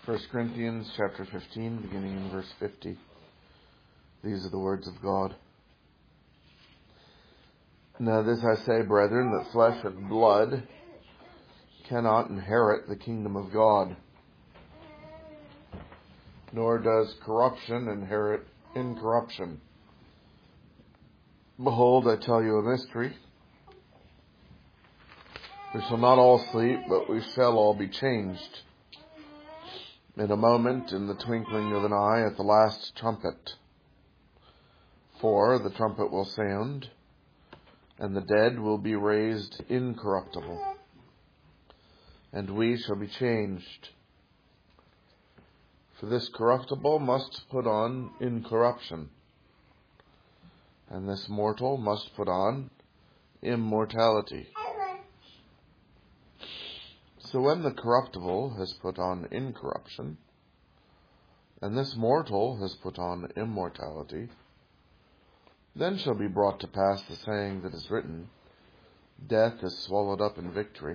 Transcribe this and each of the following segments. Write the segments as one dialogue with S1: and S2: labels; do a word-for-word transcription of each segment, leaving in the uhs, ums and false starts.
S1: First Corinthians chapter fifteen, beginning in verse fifty. These are the words of God. Now this I say, brethren, that flesh and blood cannot inherit the kingdom of God, nor does corruption inherit incorruption. Behold, I tell you a mystery. We shall not all sleep, but we shall all be changed. In a moment, in the twinkling of an eye, at the last trumpet. For the trumpet will sound, and the dead will be raised incorruptible, and we shall be changed. For this corruptible must put on incorruption, and this mortal must put on immortality. So when the corruptible has put on incorruption, and this mortal has put on immortality, then shall be brought to pass the saying that is written, Death is swallowed up in victory.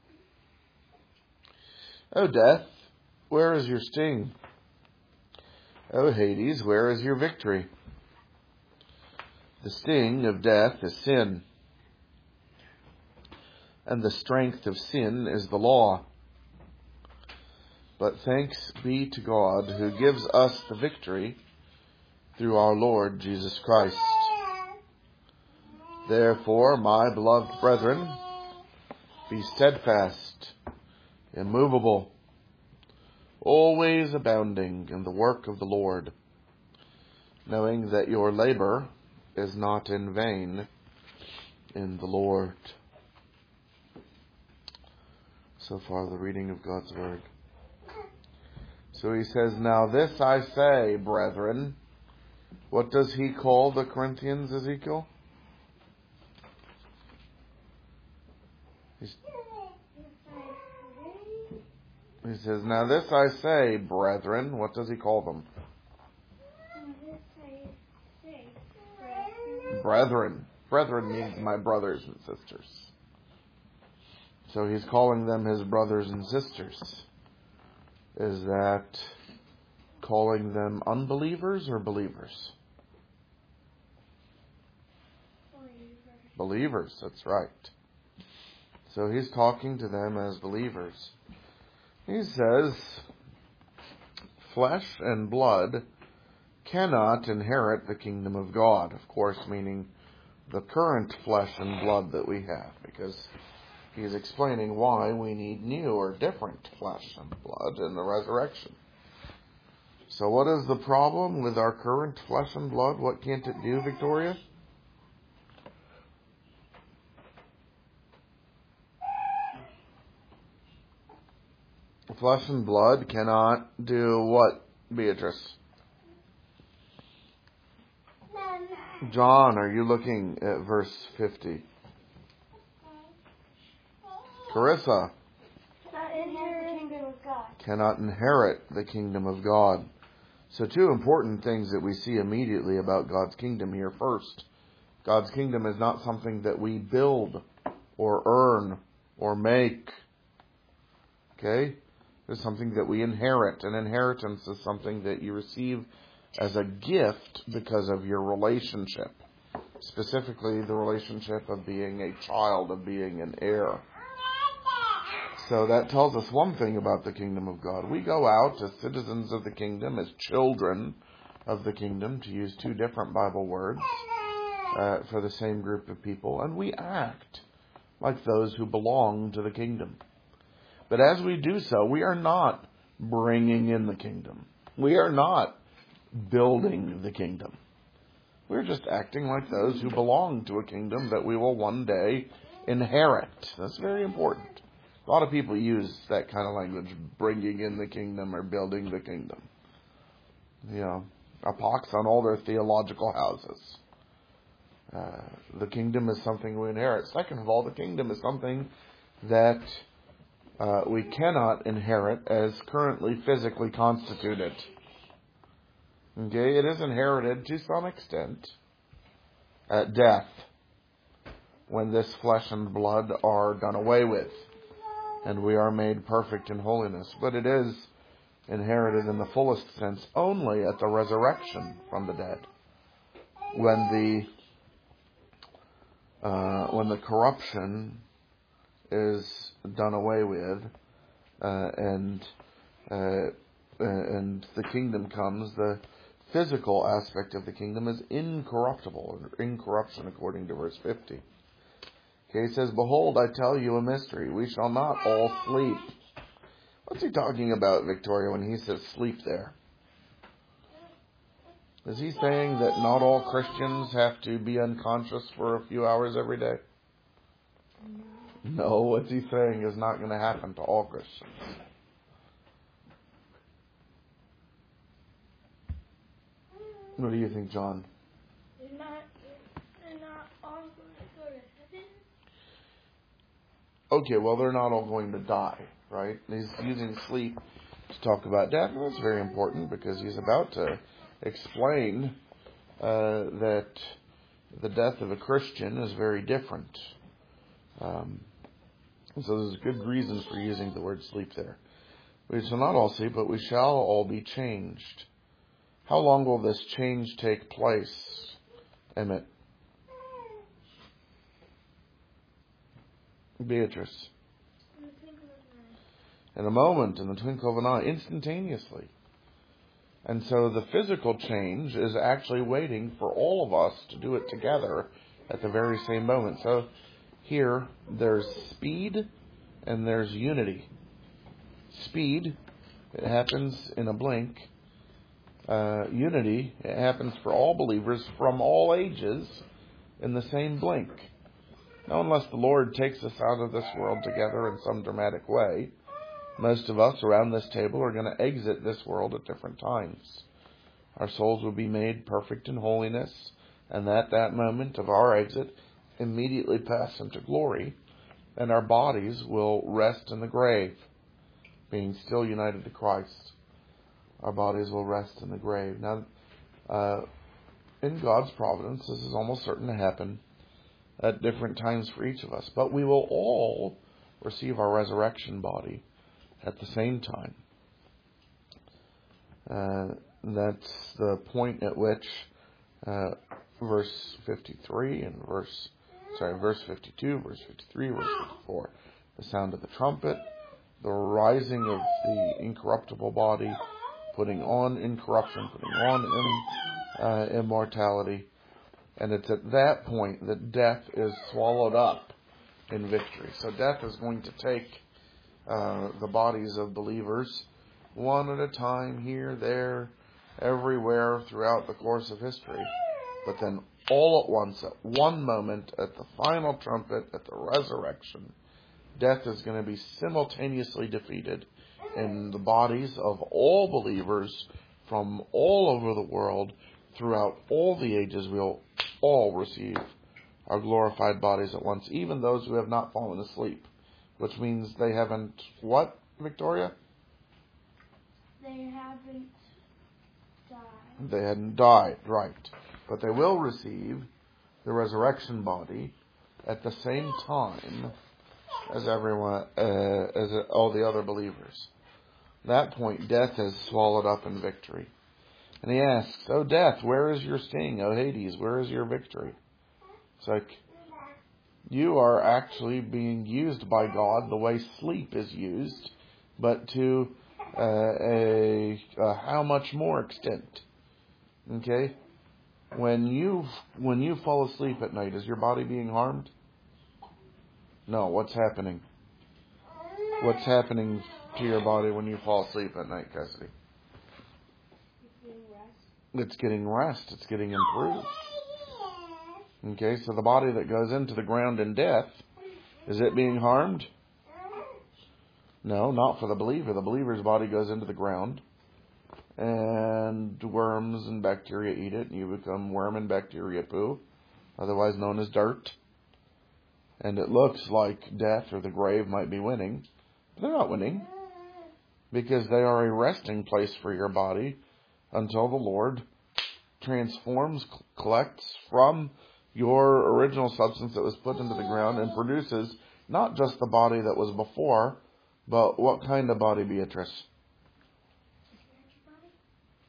S1: O death, where is your sting? O Hades, where is your victory? The sting of death is sin, and the strength of sin is the law. But thanks be to God who gives us the victory through our Lord Jesus Christ. Therefore, my beloved brethren, be steadfast, immovable, always abounding in the work of the Lord, knowing that your labor is not in vain in the Lord. So far, the reading of God's Word. So he says, Now this I say, brethren. What does he call the Corinthians, Ezekiel? He's, he says, Now this I say, brethren. What does he call them? Brethren. Brethren means my brothers and sisters. So he's calling them his brothers and sisters. Is that calling them unbelievers or believers? Believers. Believers, that's right. So he's talking to them as believers. He says, flesh and blood cannot inherit the kingdom of God. Of course, meaning the current flesh and blood that we have, because he's explaining why we need new or different flesh and blood in the resurrection. So what is the problem with our current flesh and blood? What can't it do, Victoria? Flesh and blood cannot do what, Beatrice? John, are you looking at verse fifty? Carissa. Cannot inherit the kingdom of God. So two important things that we see immediately about God's kingdom here. First, God's kingdom is not something that we build or earn or make. Okay? It's something that we inherit. An inheritance is something that you receive as a gift because of your relationship. Specifically, the relationship of being a child, of being an heir. So that tells us one thing about the kingdom of God. We go out as citizens of the kingdom, as children of the kingdom, to use two different Bible words uh, for the same group of people, and we act like those who belong to the kingdom. But as we do so, we are not bringing in the kingdom. We are not building the kingdom. We're just acting like those who belong to a kingdom that we will one day inherit. That's very important. A lot of people use that kind of language, bringing in the kingdom or building the kingdom. You know, a pox on all their theological houses. Uh, the kingdom is something we inherit. Second of all, the kingdom is something that uh, we cannot inherit as currently physically constituted. Okay, it is inherited to some extent at death, when this flesh and blood are done away with, and we are made perfect in holiness. But it is inherited in the fullest sense only at the resurrection from the dead, when the uh, when the corruption is done away with, uh, and uh, and the kingdom comes. The physical aspect of the kingdom is incorruptible, or incorruption, according to verse fifty. Okay, he says, "Behold, I tell you a mystery. We shall not all sleep." What's he talking about, Victoria, when he says sleep there? Is he saying that not all Christians have to be unconscious for a few hours every day? No, what's he saying is not going to happen to all Christians. What do you think, John?
S2: They're not, they're not all going to go to heaven?
S1: Okay, well, they're not all going to die, right? He's using sleep to talk about death, and that's very important because he's about to explain uh, that the death of a Christian is very different. Um, so there's good reasons for using the word sleep there. We shall not all sleep, but we shall all be changed. How long will this change take place, Emmett? Beatrice? In a moment, in the twinkle of an eye, instantaneously. And so the physical change is actually waiting for all of us to do it together at the very same moment. So here, there's speed and there's unity. Speed, it happens in a blink. Uh, unity, it happens for all believers from all ages in the same blink. Now, unless the Lord takes us out of this world together in some dramatic way, most of us around this table are going to exit this world at different times. Our souls will be made perfect in holiness, and at that moment of our exit, immediately pass into glory, and our bodies will rest in the grave, being still united to Christ. Our bodies will rest in the grave. Now, uh, in God's providence, this is almost certain to happen at different times for each of us. But we will all receive our resurrection body at the same time. Uh, that's the point at which uh, verse fifty-three and verse, sorry, verse fifty-two, verse fifty-three, verse fifty-four, the sound of the trumpet, the rising of the incorruptible body, putting on incorruption, putting on in, uh, immortality. And it's at that point that death is swallowed up in victory. So death is going to take uh, the bodies of believers one at a time, here, there, everywhere throughout the course of history. But then all at once, at one moment, at the final trumpet, at the resurrection, death is going to be simultaneously defeated in the bodies of all believers from all over the world, throughout all the ages. We'll all receive our glorified bodies at once, even those who have not fallen asleep, which means they haven't, what, Victoria?
S2: They haven't died.
S1: They hadn't died, right. But they will receive the resurrection body at the same time as everyone, uh, as all the other believers. At that point, death is swallowed up in victory. And he asks, "O death, where is your sting? O Hades, where is your victory?" It's like, you are actually being used by God the way sleep is used, but to uh, a, a how much more extent. Okay? When you when you fall asleep at night, is your body being harmed? No. What's happening? What's happening to your body when you fall asleep at night, Cassidy? It's getting rest. It's getting improved. Okay, so the body that goes into the ground in death, is it being harmed? No, not for the believer. The believer's body goes into the ground, and worms and bacteria eat it, and you become worm and bacteria poo, otherwise known as dirt. And it looks like death or the grave might be winning. But they're not winning, because they are a resting place for your body until the Lord transforms, collects from your original substance that was put into the ground and produces not just the body that was before, but what kind of body, Beatrice?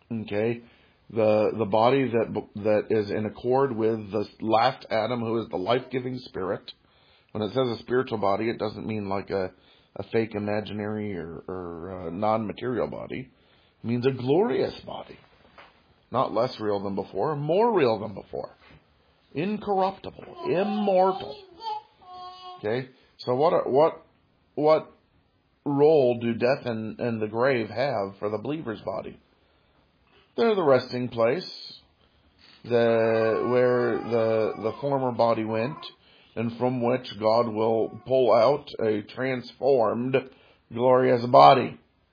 S1: Okay, the the body that that is in accord with the last Adam, who is the life-giving spirit. When it says a spiritual body, it doesn't mean like a, a fake imaginary or, or uh, non-material body. It means a glorious body. Not less real than before, more real than before. Incorruptible, immortal. Okay? So what what what role do death and, and the grave have for the believer's body? They're the resting place, the where the the former body went, and from which God will pull out a transformed, glorious body.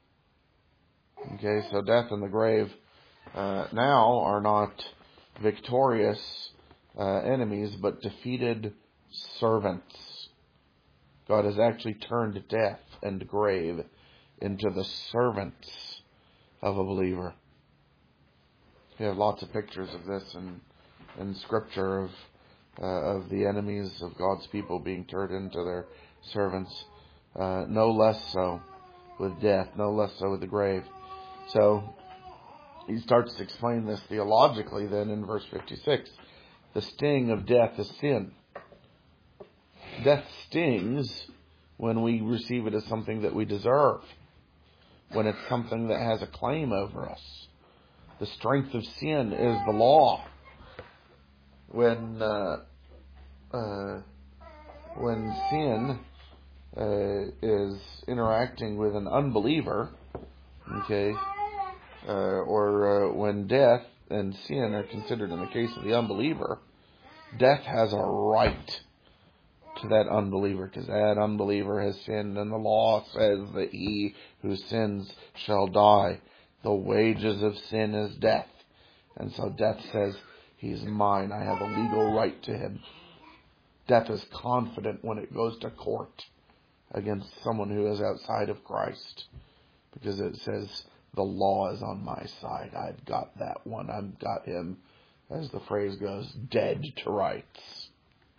S1: Okay, so death and the grave uh, now are not victorious uh, enemies, but defeated servants. God has actually turned death and grave into the servants of a believer. We have lots of pictures of this in, in Scripture of Uh, of the enemies of God's people being turned into their servants. Uh, no less so with death, no less so with the grave. So he starts to explain this theologically then in verse fifty-six. The sting of death is sin. Death stings when we receive it as something that we deserve, when it's something that has a claim over us. The strength of sin is the law. When uh, uh, when sin uh, is interacting with an unbeliever, okay, uh, or uh, when death and sin are considered in the case of the unbeliever, death has a right to that unbeliever, because that unbeliever has sinned, and the law says that he who sins shall die. The wages of sin is death, and so death says, he's mine. I have a legal right to him. Death is confident when it goes to court against someone who is outside of Christ, because it says, the law is on my side. I've got that one. I've got him, as the phrase goes, dead to rights.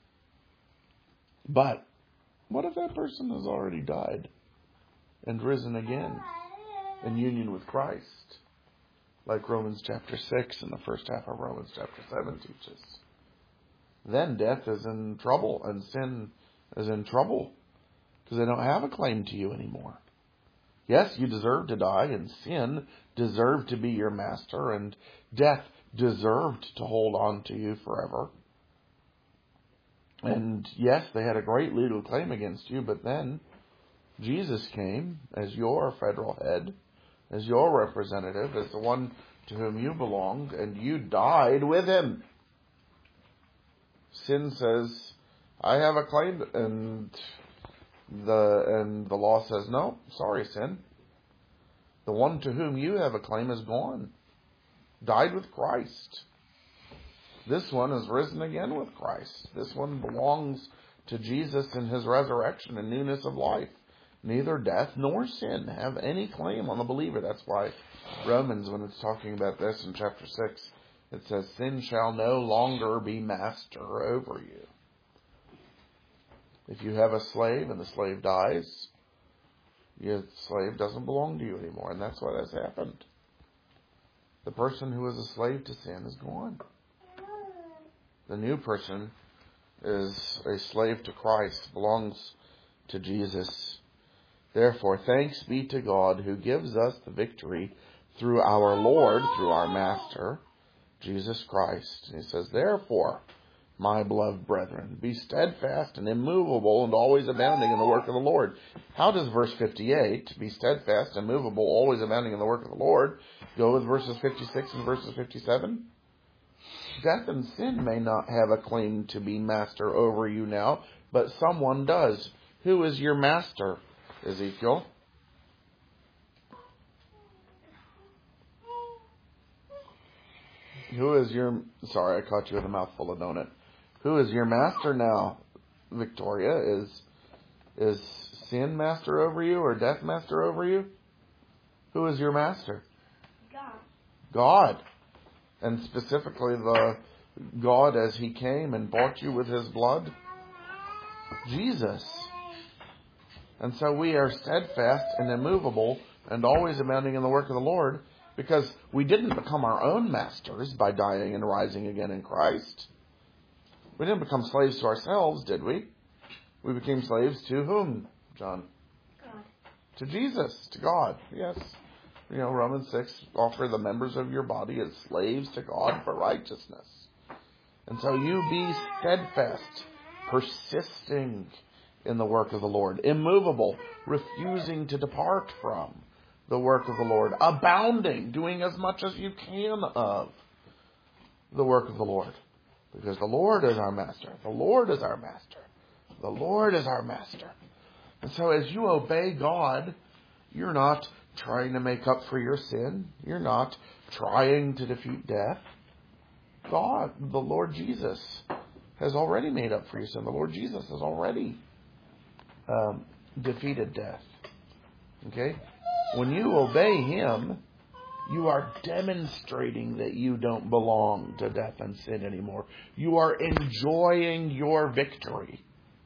S1: But what if that person has already died and risen again in union with Christ? Like Romans chapter six and the first half of Romans chapter seven teaches. Then death is in trouble and sin is in trouble because they don't have a claim to you anymore. Yes, you deserve to die, and sin deserved to be your master, and death deserved to hold on to you forever. And yes, they had a great legal claim against you, but then Jesus came as your federal head, as your representative, as the one to whom you belonged, and you died with him. Sin says, I have a claim, and the and the law says, no, sorry, sin. The one to whom you have a claim is gone. Died with Christ. This one is risen again with Christ. This one belongs to Jesus in his resurrection and newness of life. Neither death nor sin have any claim on the believer. That's why Romans, when it's talking about this in chapter six, it says, sin shall no longer be master over you. If you have a slave and the slave dies, your slave doesn't belong to you anymore. And that's what has happened. The person who is a slave to sin is gone. The new person is a slave to Christ, belongs to Jesus. Therefore, thanks be to God who gives us the victory through our Lord, through our Master, Jesus Christ. And he says, therefore, my beloved brethren, be steadfast and immovable and always abounding in the work of the Lord. How does verse fifty-eight, be steadfast and immovable, always abounding in the work of the Lord, go with verses fifty-six and verses fifty-seven? Death and sin may not have a claim to be master over you now, but someone does. Who is your master, Ezekiel? Who is your... Sorry, I caught you with a mouthful of donut. Who is your master now, Victoria? Is is sin master over you or death master over you? Who is your master?
S2: God.
S1: God. And specifically the God as he came and bought you with his blood? Jesus. And so we are steadfast and immovable and always abounding in the work of the Lord Because we didn't become our own masters by dying and rising again in Christ. We didn't become slaves to ourselves, did we? We became slaves to whom, John?
S2: God.
S1: To Jesus, to God, yes. You know, Romans six, offer the members of your body as slaves to God for righteousness. And so you be steadfast, persisting in the work of the Lord, immovable, refusing to depart from the work of the Lord, abounding, doing as much as you can of the work of the Lord. Because the Lord is our master. The Lord is our master. The Lord is our master. And so as you obey God, you're not trying to make up for your sin. You're not trying to defeat death. God, the Lord Jesus, has already made up for your sin. The Lord Jesus has already um, defeated death. Okay? When you obey Him, you are demonstrating that you don't belong to death and sin anymore. You are enjoying your victory.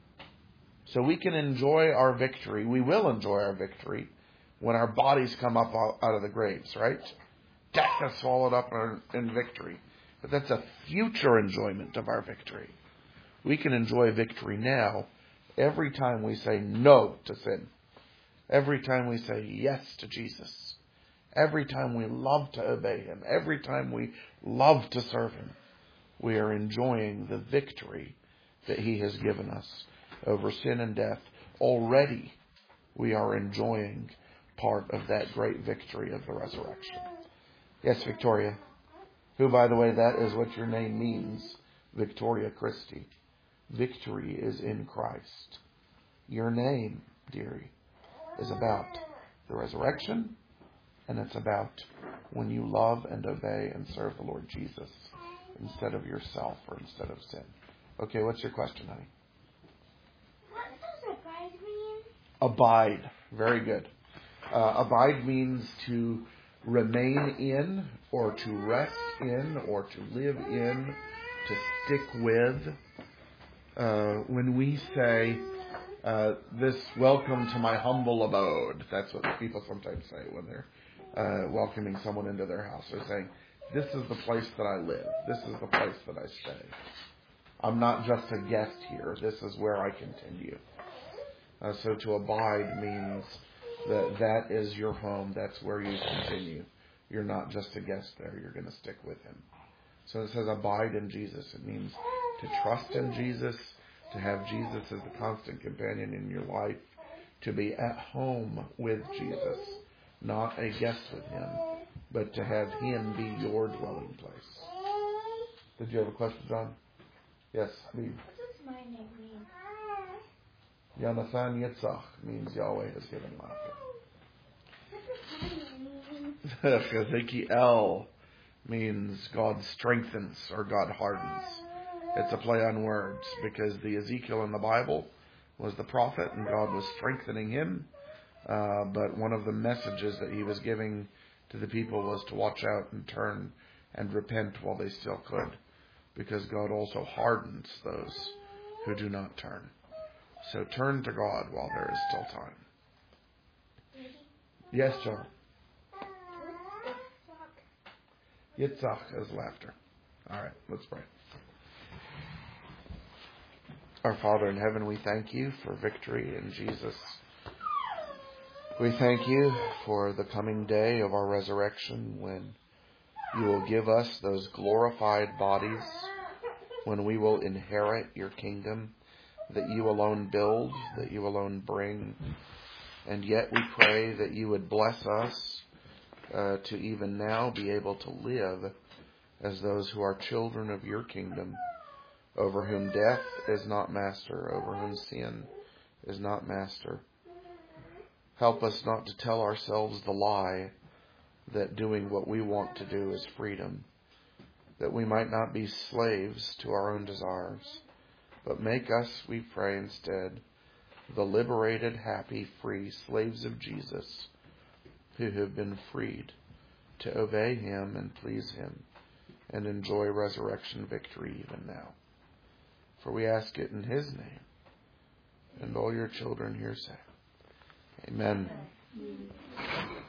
S1: So we can enjoy our victory. We will enjoy our victory when our bodies come up out of the graves, right? Death has swallowed up in victory. But that's a future enjoyment of our victory. We can enjoy victory now every time we say no to sin. Every time we say yes to Jesus. Every time we love to obey Him. Every time we love to serve Him. We are enjoying the victory that He has given us over sin and death. Already we are enjoying part of that great victory of the resurrection. Yes, Victoria. Who, by the way, that is what your name means. Victoria Christi. Victory is in Christ. Your name, dearie, is about the resurrection, and it's about when you love and obey and serve the Lord Jesus instead of yourself or instead of sin. Okay, what's your question, honey?
S2: What does abide mean?
S1: Abide. Very good. Uh, abide means to remain in, or to rest in, or to live in, to stick with. Uh, when we say, uh, this welcome to my humble abode, that's what people sometimes say when they're uh, welcoming someone into their house. They're saying, this is the place that I live. This is the place that I stay. I'm not just a guest here. This is where I continue. Uh, so to abide means that that is your home. That's where you continue. You're not just a guest there. You're going to stick with Him. So it says abide in Jesus. It means to trust in Jesus, to have Jesus as the constant companion in your life, to be at home with Jesus, not a guest with Him, but to have Him be your dwelling place. Did you have a question, John? Yes, Habib.
S2: What does my name mean?
S1: Yonathan Yitzhak means Yahweh has given laughter.
S2: What does my name mean?
S1: Ezekiel means God strengthens or God hardens. It's a play on words because the Ezekiel in the Bible was the prophet and God was strengthening him. Uh, but one of the messages that He was giving to the people was to watch out and turn and repent while they still could, because God also hardens those who do not turn. So turn to God while there is still time. Yes, John. Yitzhak is laughter. All right, let's pray. Our Father in heaven, we thank You for victory in Jesus. We thank You for the coming day of our resurrection, when You will give us those glorified bodies, when we will inherit Your kingdom that You alone build, that You alone bring. And yet we pray that You would bless us uh, to even now be able to live as those who are children of Your kingdom, over whom death is not master, over whom sin is not master. Help us not to tell ourselves the lie that doing what we want to do is freedom, that we might not be slaves to our own desires, but make us, we pray instead, the liberated, happy, free slaves of Jesus, who have been freed to obey Him and please Him and enjoy resurrection victory even now. For we ask it in His name. And all Your children here say, Amen.